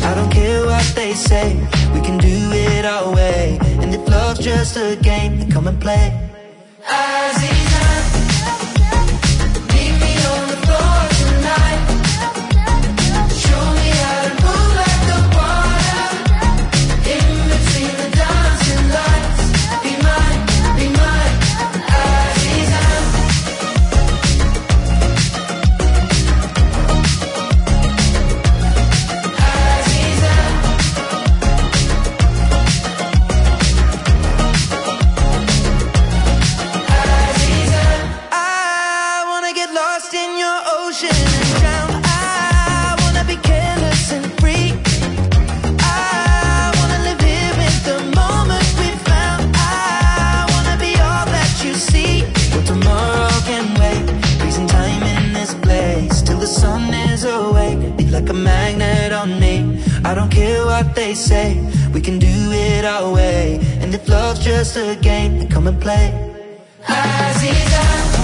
I don't care what they say, we can do it our way. And if love's just a game, then come and play. Aziza, meet me on the floor tonight. Show me how to move like the water. In between the dancing lights. Be mine, Aziza. Like a magnet on me. I don't care what they say, we can do it our way. And if love's just a game, then come and play. Aziza.